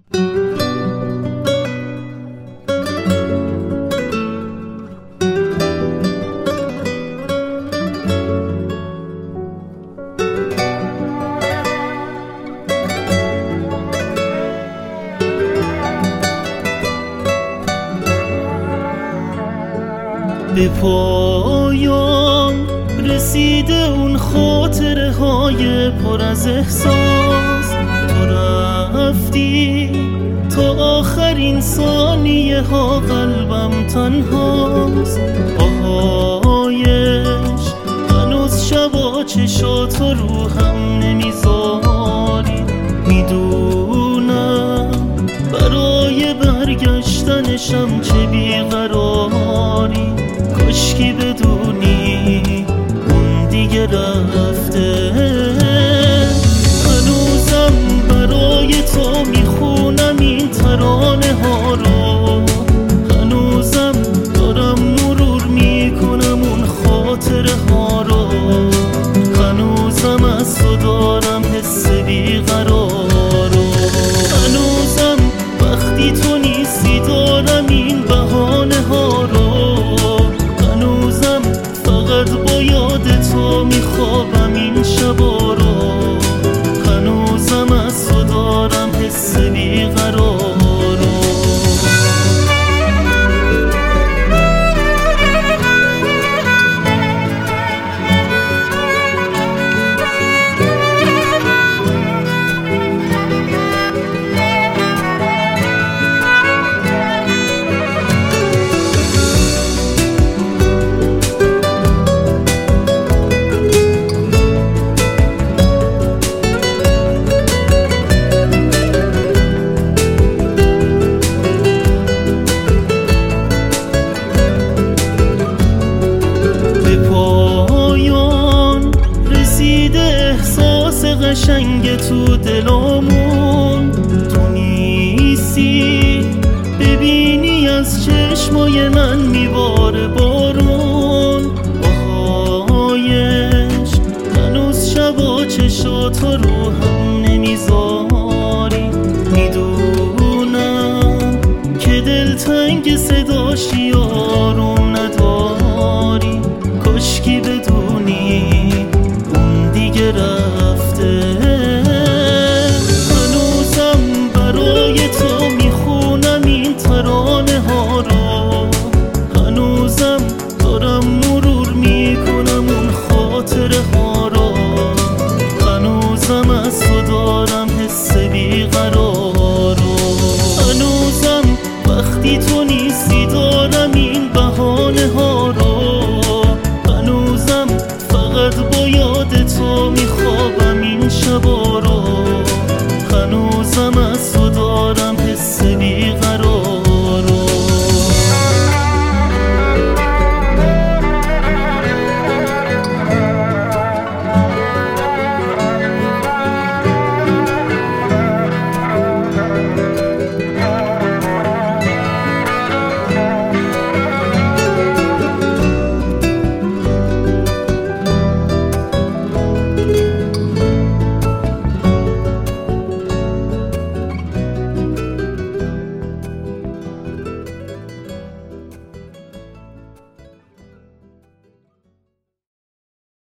به پایان رسیده اون خاطره های پر از احساس. تو رفتی تا آخرین ثانیه ها قلبم تنهاست. آهایش هنوز شبا چشاتو رو هم نمیذاری. میدونم برای برگشتنشم چه بیقراری. کاشکی بدونی اون دیگه رفته. هنوزم برای تو میخونم این ترانه ها رو. هنوزم دارم مرور میکنم اون خاطره ها رو. هنوزم از تو دارم حس بیقرار رو. هنوزم وقتی تو نیستی دارم این بهانه ها رو. فقط با یاد تو میخوابم این شبا رو. هنوزم از تو دارم حس بیقرار رو. قشنگ تو دلامون تو نیستی. ببینی از چشمای من میباره بارون. آهایش هنوز شبا چشاتو رو هم نمیذاری. میدونم که دلتنگ صداشی آروم نداری. کاشکی بدونی اون دیگه رفته. هنوزم برای تو میخونم این ترانه ها رو. هنوزم دارم مرور میکنم اون خاطره ها رو. هنوزم از تو دارم حس بیقرار رو. هنوزم وقتی تو نیستی دارم این بهانه ها رو. هنوزم فقط با یاد تو میخوابم این شبا